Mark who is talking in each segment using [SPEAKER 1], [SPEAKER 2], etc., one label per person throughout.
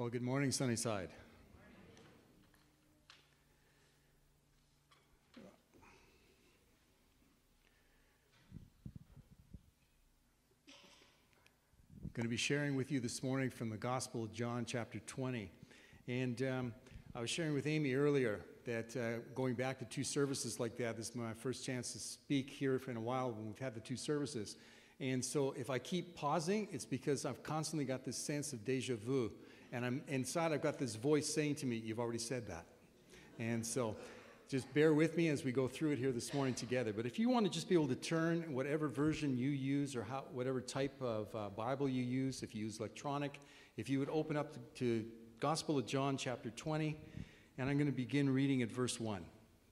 [SPEAKER 1] Well, good morning, Sunnyside. I'm going to be sharing with you this morning from the Gospel of John, chapter 20. And I was sharing with Amy earlier that going back to two services like that, this is my first chance to speak here in a while when we've had the two services. And so if I keep pausing, it's because I've constantly got this sense of deja vu. And I'm inside, I've got this voice saying to me, you've already said that. And so just bear with me as we go through it here this morning together. But if you want to just be able to turn whatever version you use or whatever type of Bible you use, if you use electronic, if you would open up to Gospel of John chapter 20, and I'm going to begin reading at verse 1.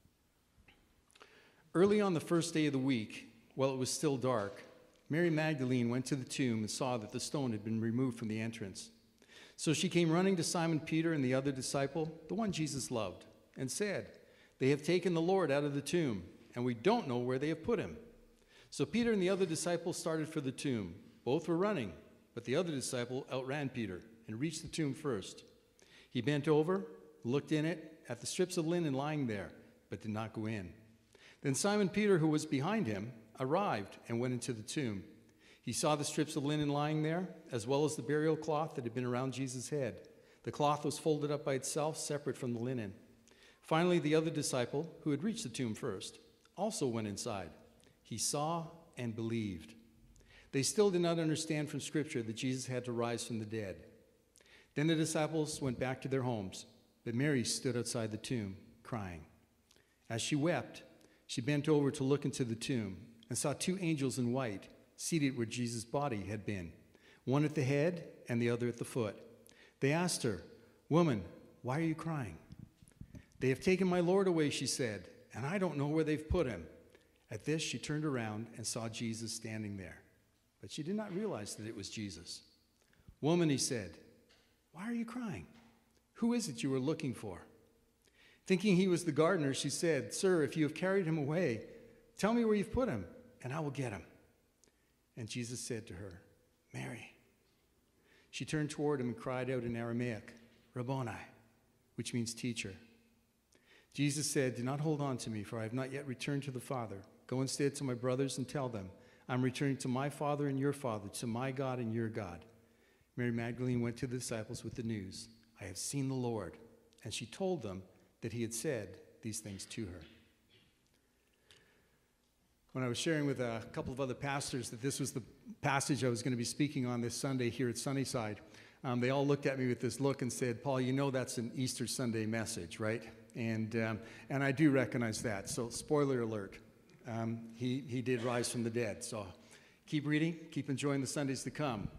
[SPEAKER 1] Early on the first day of the week, while it was still dark, Mary Magdalene went to the tomb and saw that the stone had been removed from the entrance. So she came running to Simon Peter and the other disciple, the one Jesus loved, and said, "They have taken the Lord out of the tomb, and we don't know where they have put him." So Peter and the other disciple started for the tomb. Both were running, but the other disciple outran Peter and reached the tomb first. He bent over, looked in it at the strips of linen lying there, but did not go in. Then Simon Peter, who was behind him, arrived and went into the tomb. He saw the strips of linen lying there, as well as the burial cloth that had been around Jesus' head. The cloth was folded up by itself, separate from the linen. Finally, the other disciple, who had reached the tomb first, also went inside. He saw and believed. They still did not understand from Scripture that Jesus had to rise from the dead. Then the disciples went back to their homes, but Mary stood outside the tomb, crying. As she wept, she bent over to look into the tomb and saw two angels in white, seated where Jesus' body had been, one at the head and the other at the foot. They asked her, "Woman, why are you crying?" "They have taken my Lord away," she said, "and I don't know where they've put him." At this, she turned around and saw Jesus standing there, but she did not realize that it was Jesus. "Woman," he said, "why are you crying? Who is it you were looking for?" Thinking he was the gardener, she said, "Sir, if you have carried him away, tell me where you've put him, and I will get him." And Jesus said to her, "Mary." She turned toward him and cried out in Aramaic, "Rabboni," which means teacher. Jesus said, "Do not hold on to me, for I have not yet returned to the Father. Go instead to my brothers and tell them, I'm returning to my Father and your Father, to my God and your God." Mary Magdalene went to the disciples with the news, "I have seen the Lord." And she told them that he had said these things to her. When I was sharing with a couple of other pastors that this was the passage I was going to be speaking on this Sunday here at Sunnyside, they all looked at me with this look and said, "Paul, you know that's an Easter Sunday message, right?" And I do recognize that. So spoiler alert, he did rise from the dead. So keep reading, keep enjoying the Sundays to come.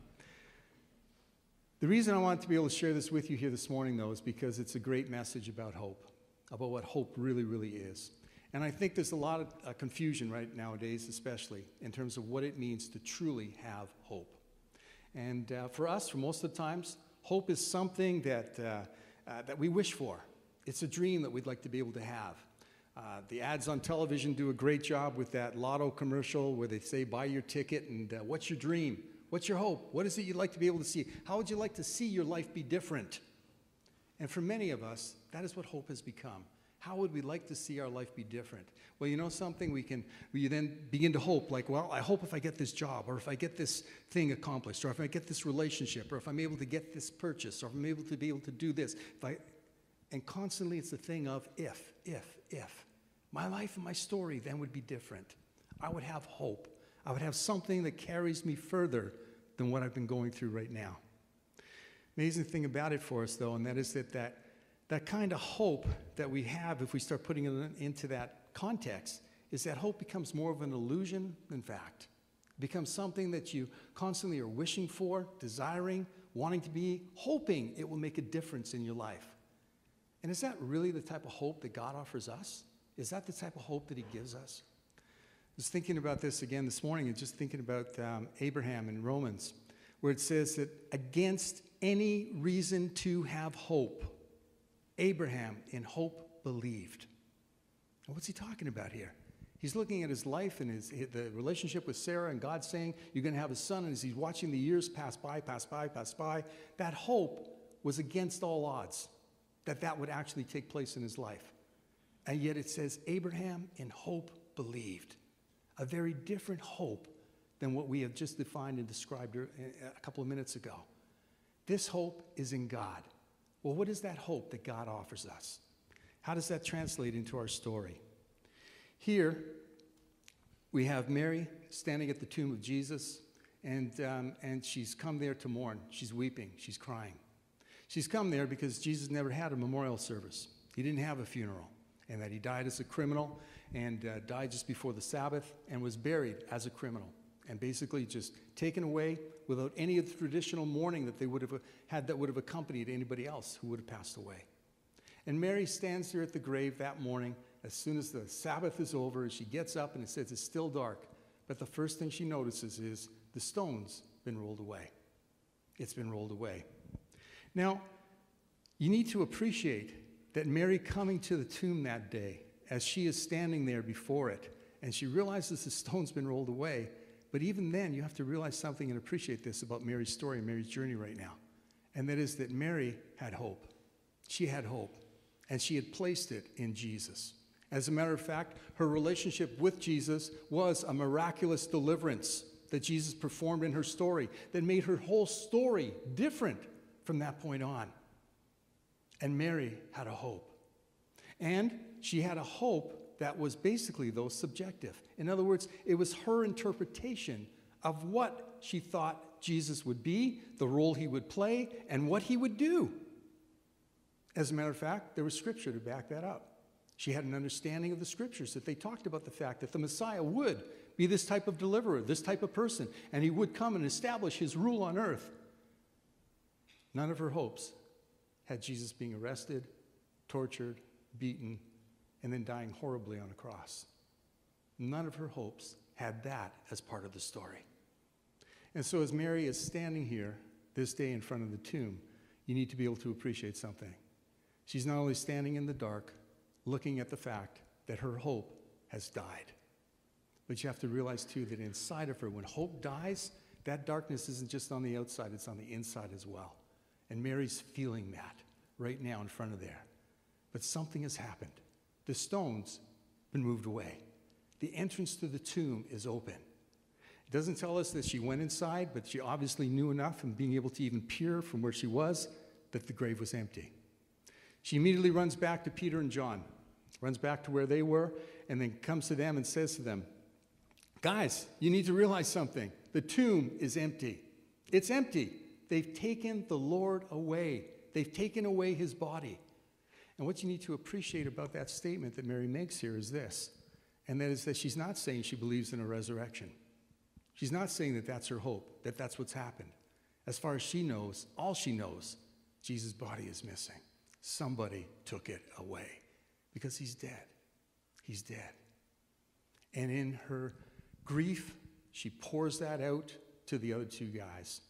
[SPEAKER 1] The reason I want to be able to share this with you here this morning, though, is because it's a great message about hope, about what hope really, really is. And I think there's a lot of confusion right nowadays, especially in terms of what it means to truly have hope. And for us, for most of the times, hope is something that we wish for. It's a dream that we'd like to be able to have. The ads on television do a great job with that lotto commercial where they say, "Buy your ticket," and what's your dream? What's your hope? What is it you'd like to be able to see? How would you like to see your life be different? And for many of us, that is what hope has become. How would we like to see our life be different? Well, you know something, we then begin to hope, like, well, I hope if I get this job, or if I get this thing accomplished, or if I get this relationship, or if I'm able to get this purchase, or if I'm able to do this. And constantly it's the thing of if. My life and my story then would be different. I would have hope. I would have something that carries me further than what I've been going through right now. Amazing thing about it for us, though, and that is that kind of hope that we have, if we start putting it into that context, is that hope becomes more of an illusion than fact. It becomes something that you constantly are wishing for, desiring, wanting to be, hoping it will make a difference in your life. And is that really the type of hope that God offers us? Is that the type of hope that he gives us? I was thinking about this again this morning and just thinking about Abraham in Romans, where it says that against any reason to have hope, Abraham in hope believed. And what's he talking about here? He's looking at his life and the relationship with Sarah and God saying, "You're going to have a son," and as he's watching the years pass by, that hope was against all odds that that would actually take place in his life. And yet it says Abraham in hope believed. A very different hope than what we have just defined and described a couple of minutes ago. This hope is in God. Well, what is that hope that God offers us? How does that translate into our story? Here, we have Mary standing at the tomb of Jesus, and she's come there to mourn. She's weeping. She's crying. She's come there because Jesus never had a memorial service. He didn't have a funeral, and that he died as a criminal and died just before the Sabbath and was buried as a criminal and basically just taken away without any of the traditional mourning that they would have had that would have accompanied anybody else who would have passed away. And Mary stands there at the grave that morning as soon as the Sabbath is over, and she gets up, and it says it's still dark. But the first thing she notices is the stone's been rolled away. It's been rolled away. Now, you need to appreciate that Mary coming to the tomb that day, as she is standing there before it, and she realizes the stone's been rolled away, but even then, you have to realize something and appreciate this about Mary's story and Mary's journey right now. And that is that Mary had hope. She had hope, and she had placed it in Jesus. As a matter of fact, her relationship with Jesus was a miraculous deliverance that Jesus performed in her story that made her whole story different from that point on. And Mary had a hope. And she had a hope that was basically, though, subjective. In other words, it was her interpretation of what she thought Jesus would be, the role he would play, and what he would do. As a matter of fact, there was scripture to back that up. She had an understanding of the scriptures that they talked about the fact that the Messiah would be this type of deliverer, this type of person, and he would come and establish his rule on earth. None of her hopes had Jesus being arrested, tortured, beaten, and then dying horribly on a cross. None of her hopes had that as part of the story. And so as Mary is standing here this day in front of the tomb, you need to be able to appreciate something. She's not only standing in the dark, looking at the fact that her hope has died, but you have to realize too that inside of her, when hope dies, that darkness isn't just on the outside, it's on the inside as well. And Mary's feeling that right now in front of there. But something has happened. The stone's been moved away. The entrance to the tomb is open. It doesn't tell us that she went inside, but she obviously knew enough and being able to even peer from where she was that the grave was empty. She immediately runs back to Peter and John, runs back to where they were, and then comes to them and says to them, guys, you need to realize something. The tomb is empty. It's empty. They've taken the Lord away. They've taken away his body. And what you need to appreciate about that statement that Mary makes here is this, and that is that she's not saying she believes in a resurrection. She's not saying that that's her hope, that that's what's happened. As far as she knows, all she knows, Jesus' body is missing. Somebody took it away because he's dead. He's dead. And in her grief, she pours that out to the other two guys.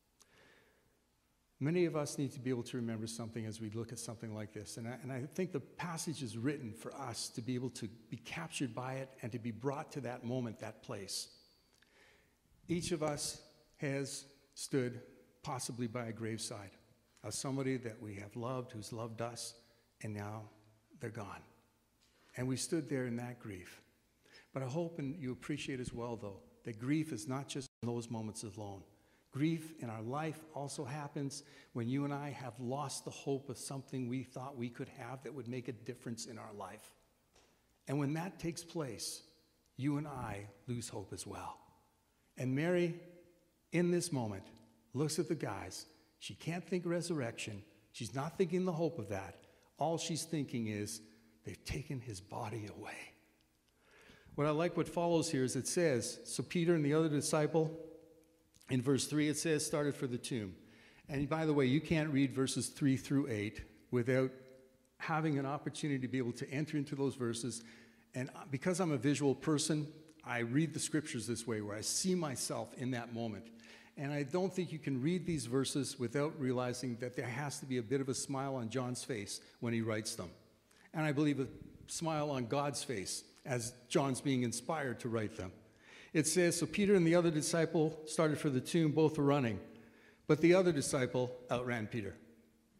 [SPEAKER 1] Many of us need to be able to remember something as we look at something like this. And I think the passage is written for us to be able to be captured by it and to be brought to that moment, that place. Each of us has stood possibly by a graveside of somebody that we have loved, who's loved us, and now they're gone. And we stood there in that grief. But I hope and you appreciate as well, though, that grief is not just in those moments alone. Grief in our life also happens when you and I have lost the hope of something we thought we could have that would make a difference in our life. And when that takes place, you and I lose hope as well. And Mary, in this moment, looks at the guys. She can't think resurrection. She's not thinking the hope of that. All she's thinking is, they've taken his body away. What I like what follows here is it says, so Peter and the other disciple, in verse 3 it says, started for the tomb. And by the way, you can't read verses 3 through 8 without having an opportunity to be able to enter into those verses. And because I'm a visual person, I read the scriptures this way, where I see myself in that moment. And I don't think you can read these verses without realizing that there has to be a bit of a smile on John's face when he writes them. And I believe a smile on God's face as John's being inspired to write them. It says, so Peter and the other disciple started for the tomb, both were running. But the other disciple outran Peter.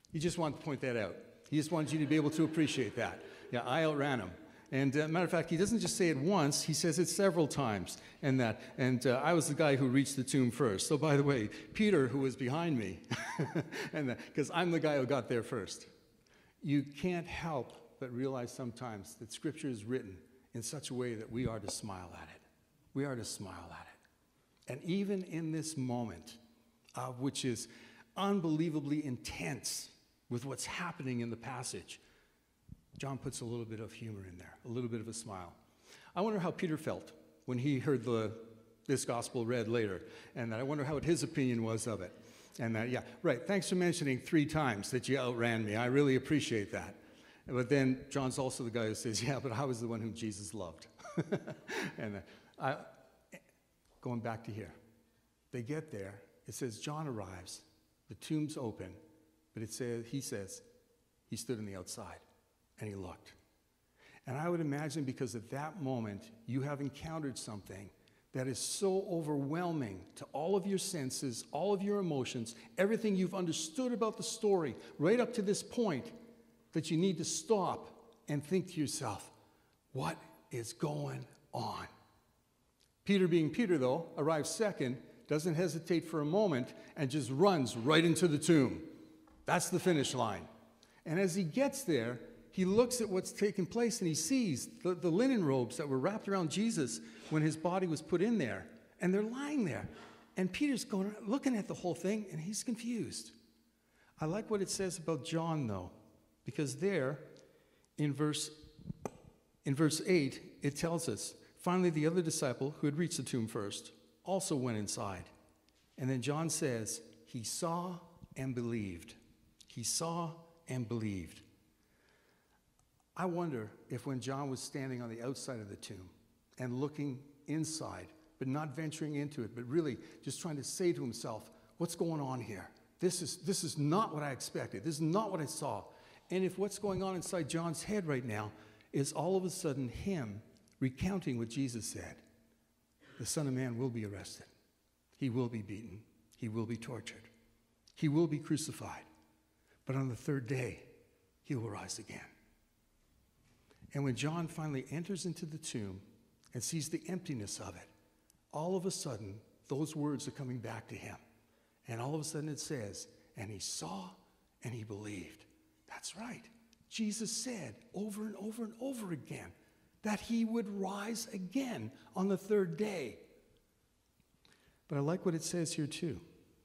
[SPEAKER 1] He just wanted to point that out. He just wanted you to be able to appreciate that. Yeah, I outran him. And matter of fact, he doesn't just say it once, he says it several times. And I was the guy who reached the tomb first. So by the way, Peter, who was behind me, because I'm the guy who got there first. You can't help but realize sometimes that Scripture is written in such a way that we are to smile at it. We are to smile at it. And even in this moment, which is unbelievably intense with what's happening in the passage, John puts a little bit of humor in there, a little bit of a smile. I wonder how Peter felt when he heard this gospel read later, and I wonder what his opinion was of it. And yeah, right, thanks for mentioning 3 times that you outran me. I really appreciate that. But then John's also the guy who says, yeah, but I was the one whom Jesus loved. And going back to here, they get there. It says John arrives, the tomb's open, but he says he stood on the outside. And he looked. And I would imagine because at that moment, you have encountered something that is so overwhelming to all of your senses, all of your emotions, everything you've understood about the story right up to this point, that you need to stop and think to yourself, what is going on? Peter, being Peter, though, arrives second, doesn't hesitate for a moment, and just runs right into the tomb. That's the finish line. And as he gets there, he looks at what's taken place and he sees the linen robes that were wrapped around Jesus when his body was put in there. And they're lying there. And Peter's looking at the whole thing and he's confused. I like what it says about John, though, because there in verse 8, it tells us, finally the other disciple who had reached the tomb first also went inside. And then John says, he saw and believed. He saw and believed. I wonder if when John was standing on the outside of the tomb and looking inside, but not venturing into it, but really just trying to say to himself, what's going on here? This is not what I expected. This is not what I saw. And if what's going on inside John's head right now is all of a sudden him recounting what Jesus said, the Son of Man will be arrested. He will be beaten. He will be tortured. He will be crucified. But on the 3rd day, he will rise again. And when John finally enters into the tomb and sees the emptiness of it, all of a sudden, those words are coming back to him. And all of a sudden it says, and he saw and he believed. That's right. Jesus said over and over and over again that he would rise again on the 3rd day. But I like what it says here too.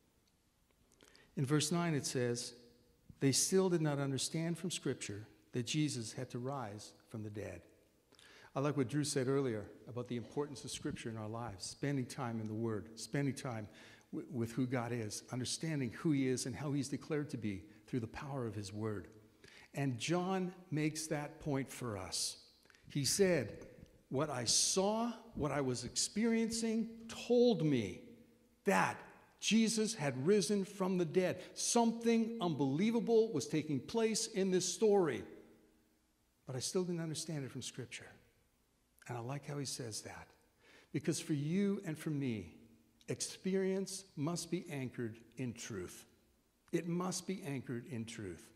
[SPEAKER 1] In verse 9 it says, they still did not understand from Scripture that Jesus had to rise from the dead. I like what Drew said earlier about the importance of Scripture in our lives, spending time in the Word, spending time with who God is, understanding who he is and how he's declared to be through the power of his Word. And John makes that point for us. He said, what I saw, what I was experiencing, told me that Jesus had risen from the dead. Something unbelievable was taking place in this story. But I still didn't understand it from Scripture. And I like how he says that. Because for you and for me, experience must be anchored in truth. It must be anchored in truth.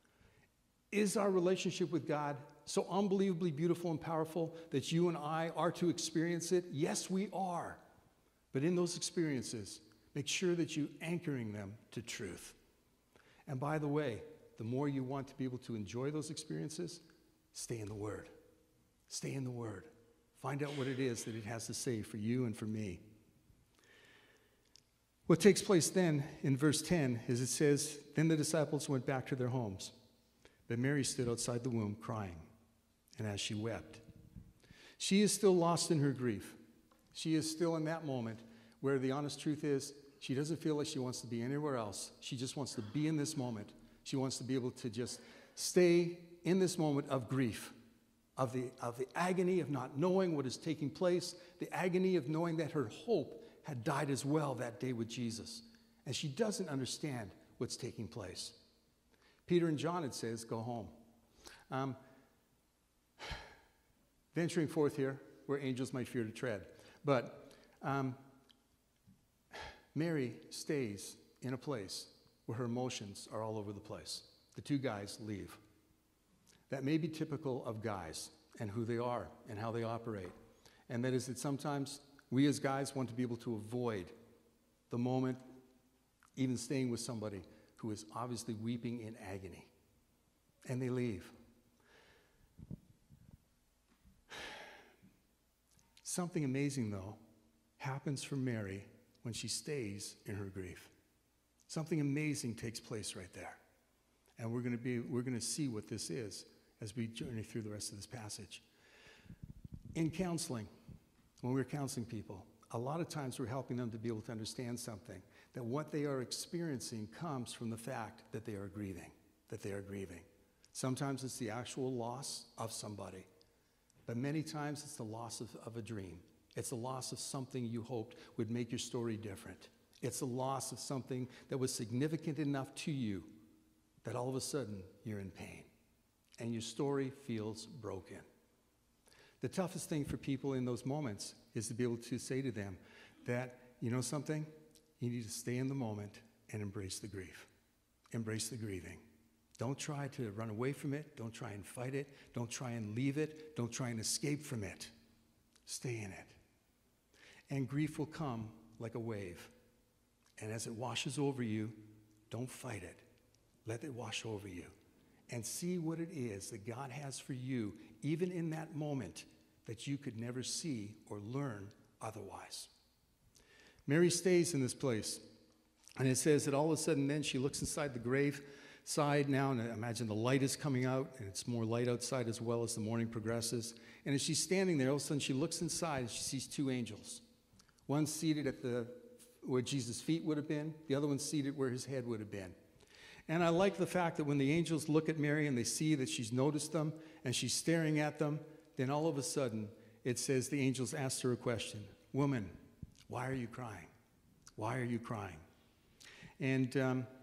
[SPEAKER 1] Is our relationship with God so unbelievably beautiful and powerful that you and I are to experience it? Yes, we are. But in those experiences, make sure that you're anchoring them to truth. And by the way, the more you want to be able to enjoy those experiences, stay in the Word. Stay in the Word. Find out what it is that it has to say for you and for me. What takes place then in verse 10 is it says, then the disciples went back to their homes. But Mary stood outside the womb crying, and as she wept, she is still lost in her grief. She is still in that moment where the honest truth is she doesn't feel like she wants to be anywhere else. She just wants to be in this moment. She wants to be able to just stay in this moment of grief, of the agony of not knowing what is taking place, the agony of knowing that her hope had died as well that day with Jesus. And she doesn't understand what's taking place. Peter and John, it says, go home. Venturing forth here where angels might fear to tread. But Mary stays in a place where her emotions are all over the place. The two guys leave. That may be typical of guys and who they are and how they operate. And that is that sometimes we as guys want to be able to avoid the moment, even staying with somebody who is obviously weeping in agony. And they leave. Something amazing, though, happens for Mary when she stays in her grief. Something amazing takes place right there. And we're going to see what this is as we journey through the rest of this passage. In counseling, when we're counseling people, a lot of times we're helping them to be able to understand something, that what they are experiencing comes from the fact that they are grieving, Sometimes it's the actual loss of somebody, but many times it's the loss of a dream. It's the loss of something you hoped would make your story different. It's the loss of something that was significant enough to you that all of a sudden you're in pain and your story feels broken. The toughest thing for people in those moments is to be able to say to them that, you know something? You need to stay in the moment and embrace the grief. Embrace the grieving. Don't try to run away from it. Don't try and fight it. Don't try and leave it. Don't try and escape from it. Stay in it. And grief will come like a wave. And as it washes over you, don't fight it. Let it wash over you. And see what it is that God has for you, even in that moment, that you could never see or learn otherwise. Mary stays in this place. And it says that all of a sudden then she looks inside the grave side now, and I imagine the light is coming out, and it's more light outside as well as the morning progresses. And as she's standing there, all of a sudden she looks inside and she sees two angels. One seated at where Jesus' feet would have been, the other one seated where his head would have been. And I like the fact that when the angels look at Mary and they see that she's noticed them and she's staring at them, then all of a sudden it says the angels asked her a question. Woman, why are you crying? Why are you crying? And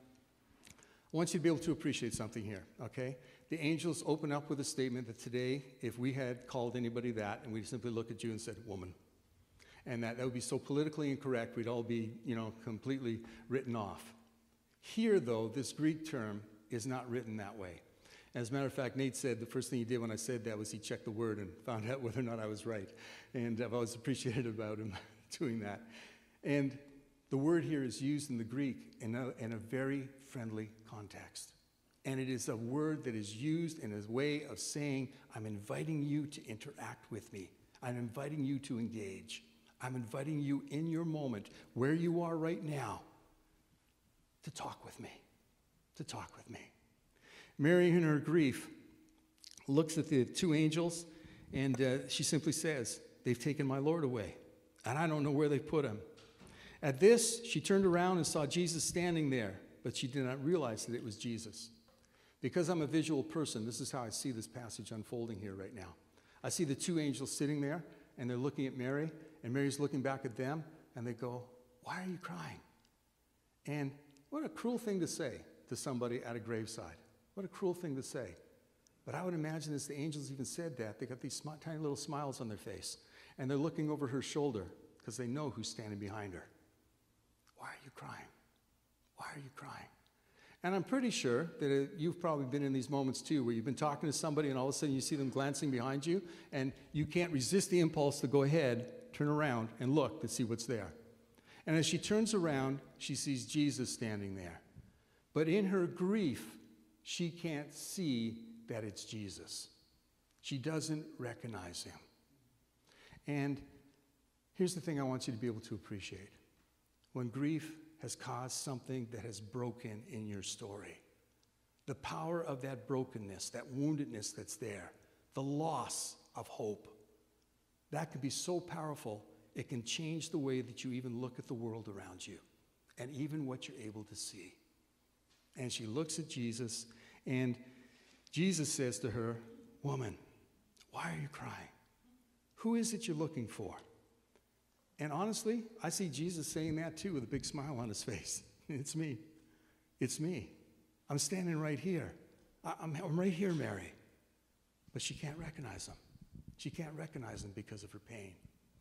[SPEAKER 1] I want you to be able to appreciate something here, okay? The angels open up with a statement that today, if we had called anybody that and we simply looked at you and said, woman, and that would be so politically incorrect, we'd all be, completely written off. Here, though, this Greek term is not written that way. As a matter of fact, Nate said the first thing he did when I said that was he checked the word and found out whether or not I was right. And I've always appreciated about him doing that. And the word here is used in the Greek in a very friendly context. And it is a word that is used in a way of saying, I'm inviting you to interact with me. I'm inviting you to engage. I'm inviting you in your moment, where you are right now, to talk with me. Mary, in her grief, looks at the two angels, and she simply says, they've taken my Lord away, and I don't know where they've put him. At this, she turned around and saw Jesus standing there, but she did not realize that it was Jesus. Because I'm a visual person, this is how I see this passage unfolding here right now. I see the two angels sitting there, and they're looking at Mary, and Mary's looking back at them, and they go, why are you crying? And what a cruel thing to say to somebody at a graveside. What a cruel thing to say. But I would imagine as the angels even said that, they got these tiny little smiles on their face, and they're looking over her shoulder because they know who's standing behind her. Why are you crying? Why are you crying? And I'm pretty sure that you've probably been in these moments too, where you've been talking to somebody and all of a sudden you see them glancing behind you, and you can't resist the impulse to go ahead, turn around, and look to see what's there. And as she turns around, she sees Jesus standing there. But in her grief, she can't see that it's Jesus. She doesn't recognize him. And here's the thing I want you to be able to appreciate. When grief has caused something that has broken in your story, the power of that brokenness, that woundedness that's there, the loss of hope, that can be so powerful, it can change the way that you even look at the world around you and even what you're able to see. And she looks at Jesus, and Jesus says to her, woman, why are you crying? Who is it you're looking for? And honestly, I see Jesus saying that too with a big smile on his face. It's me. It's me. I'm standing right here. I'm right here, Mary. But she can't recognize him. She can't recognize him because of her pain.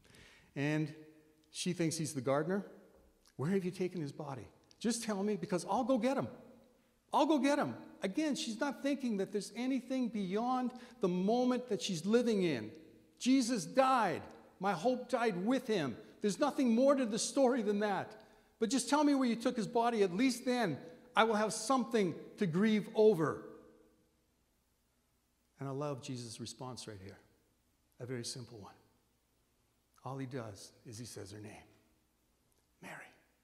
[SPEAKER 1] And she thinks he's the gardener. Where have you taken his body? Just tell me, because I'll go get him. I'll go get him. Again, she's not thinking that there's anything beyond the moment that she's living in. Jesus died. My hope died with him. There's nothing more to the story than that. But just tell me where you took his body. At least then I will have something to grieve over. And I love Jesus' response right here. A very simple one. All he does is he says her name. Mary.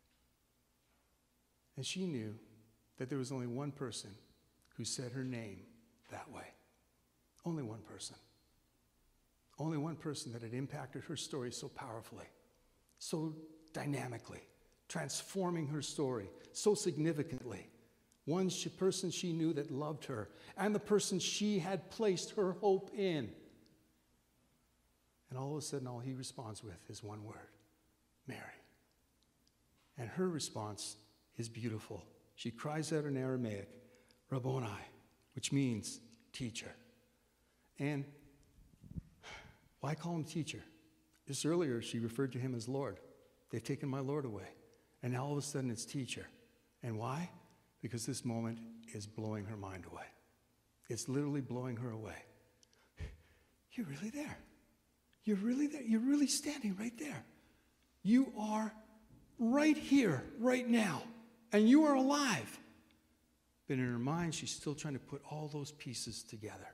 [SPEAKER 1] And she knew that there was only one person who said her name that way. Only one person. Only one person that had impacted her story so powerfully, so dynamically, transforming her story so significantly. One person she knew that loved her, and the person she had placed her hope in. And all of a sudden, all he responds with is one word, Mary. And her response is beautiful. She cries out in Aramaic, Rabboni, which means teacher. And why call him teacher? Just earlier, she referred to him as Lord. They've taken my Lord away. And now all of a sudden, it's teacher. And why? Because this moment is blowing her mind away. It's literally blowing her away. You're really there. You're really there. You're really standing right there. You are right here, right now. And you are alive. But in her mind, she's still trying to put all those pieces together.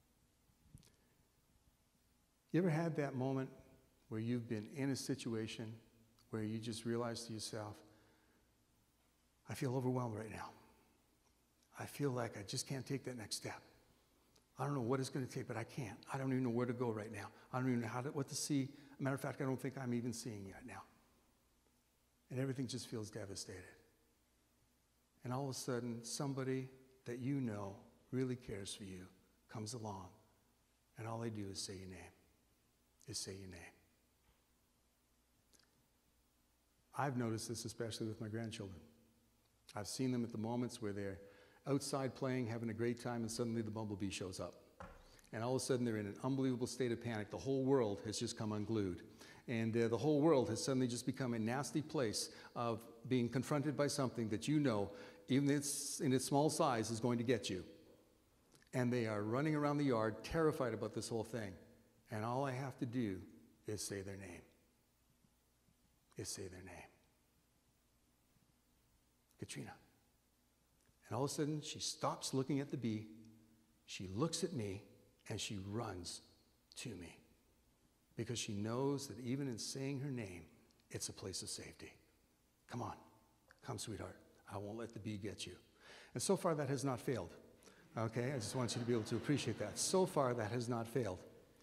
[SPEAKER 1] You ever had that moment where you've been in a situation where you just realize to yourself, I feel overwhelmed right now. I feel like I just can't take that next step. I don't know what it's going to take, but I can't. I don't even know where to go right now. I don't even know what to see. As a matter of fact, I don't think I'm even seeing yet now. And everything just feels devastated. And all of a sudden, somebody that you know really cares for you comes along, and all they do is say your name. Is say your name. I've noticed this especially with my grandchildren. I've seen them at the moments where they're outside playing, having a great time, and suddenly the bumblebee shows up. And all of a sudden they're in an unbelievable state of panic. The whole world has just come unglued. And the whole world has suddenly just become a nasty place of being confronted by something that you know, even in its small size, is going to get you. And they are running around the yard, terrified about this whole thing. And all I have to do is say their name. Is say their name. Katrina. And all of a sudden, she stops looking at the bee. She looks at me, and she runs to me. Because she knows that even in saying her name, it's a place of safety. Come on. Come, sweetheart. I won't let the bee get you. And so far, that has not failed. Okay? I just want you to be able to appreciate that. So far, that has not failed.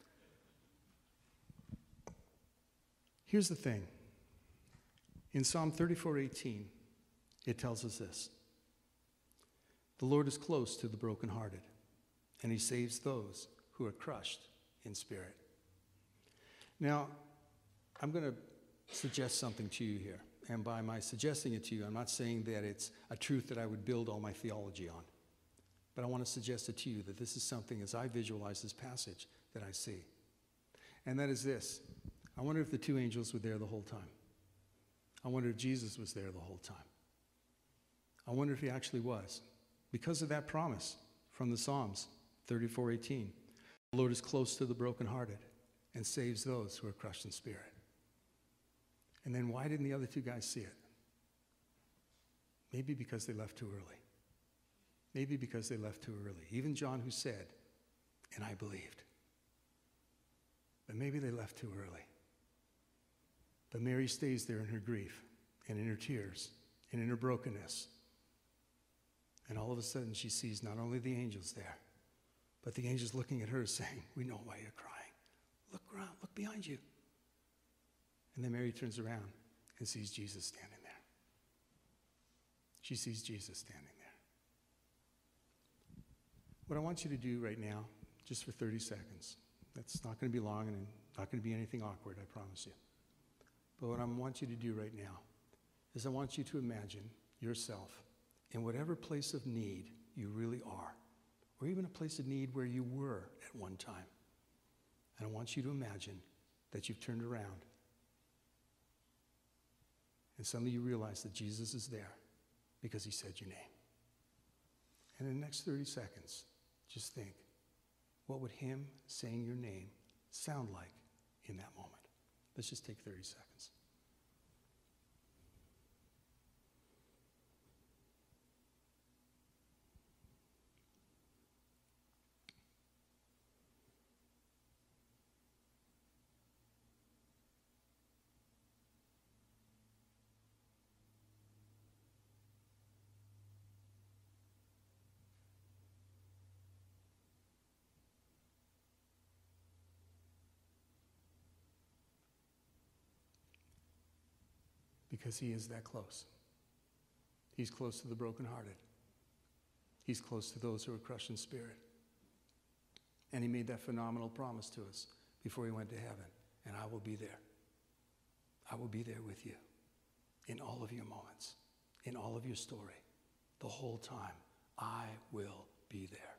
[SPEAKER 1] Here's the thing. In Psalm 34:18, it tells us this. The Lord is close to the brokenhearted, and he saves those who are crushed in spirit. Now, I'm going to suggest something to you here. And by my suggesting it to you, I'm not saying that it's a truth that I would build all my theology on. But I want to suggest it to you that this is something, as I visualize this passage, that I see. And that is this. I wonder if the two angels were there the whole time. I wonder if Jesus was there the whole time. I wonder if he actually was. Because of that promise from the Psalms 34:18. The Lord is close to the brokenhearted and saves those who are crushed in spirit. And then why didn't the other two guys see it? Maybe because they left too early. Maybe because they left too early. Even John, who said, and I believed. But maybe they left too early. But Mary stays there in her grief and in her tears and in her brokenness. And all of a sudden she sees not only the angels there, but the angels looking at her saying, we know why you're crying. Look around, look behind you. And then Mary turns around and sees Jesus standing there. She sees Jesus standing there. What I want you to do right now, just for 30 seconds, that's not going to be long and not going to be anything awkward, I promise you. But what I want you to do right now is I want you to imagine yourself in whatever place of need you really are, or even a place of need where you were at one time. And I want you to imagine that you've turned around and suddenly you realize that Jesus is there because he said your name. And in the next 30 seconds, just think, what would him saying your name sound like in that moment? Let's just take 30 seconds. Because he is that close. He's close to the brokenhearted. He's close to those who are crushed in spirit. And he made that phenomenal promise to us before he went to heaven. And I will be there. I will be there with you in all of your moments, in all of your story, the whole time. I will be there.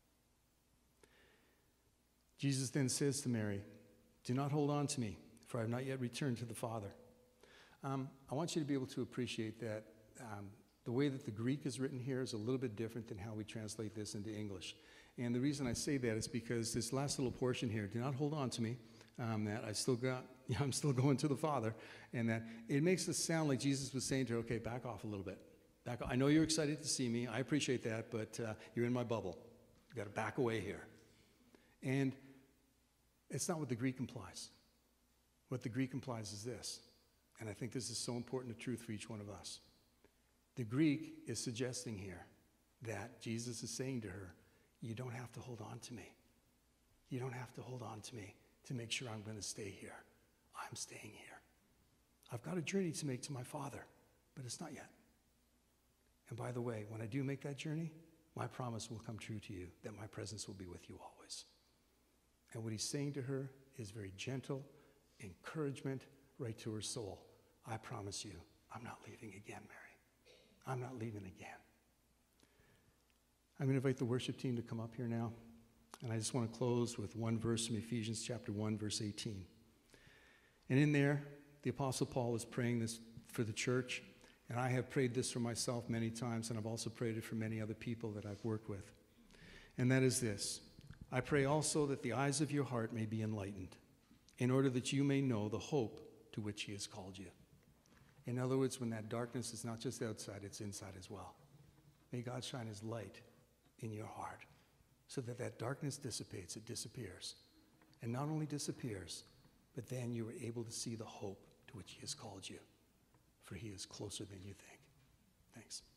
[SPEAKER 1] Jesus then says to Mary, do not hold on to me, for I have not yet returned to the Father. I want you to be able to appreciate that the way that the Greek is written here is a little bit different than how we translate this into English. And the reason I say that is because this last little portion here, do not hold on to me, that I'm still going to the Father, and that it makes it sound like Jesus was saying to her, okay, back off a little bit. Back off. I know you're excited to see me. I appreciate that, but you're in my bubble. You've got to back away here. And it's not what the Greek implies. What the Greek implies is this. And I think this is so important a truth for each one of us. The Greek is suggesting here that Jesus is saying to her, you don't have to hold on to me. You don't have to hold on to me to make sure I'm going to stay here. I'm staying here. I've got a journey to make to my Father, but it's not yet. And by the way, when I do make that journey, my promise will come true to you that my presence will be with you always. And what he's saying to her is very gentle encouragement right to her soul. I promise you, I'm not leaving again, Mary. I'm not leaving again. I'm going to invite the worship team to come up here now. And I just want to close with one verse from Ephesians chapter 1, verse 18. And in there, the Apostle Paul is praying this for the church. And I have prayed this for myself many times, and I've also prayed it for many other people that I've worked with. And that is this. I pray also that the eyes of your heart may be enlightened, in order that you may know the hope to which he has called you. In other words, when that darkness is not just outside, it's inside as well. May God shine his light in your heart so that that darkness dissipates, it disappears. And not only disappears, but then you are able to see the hope to which he has called you, for he is closer than you think. Thanks.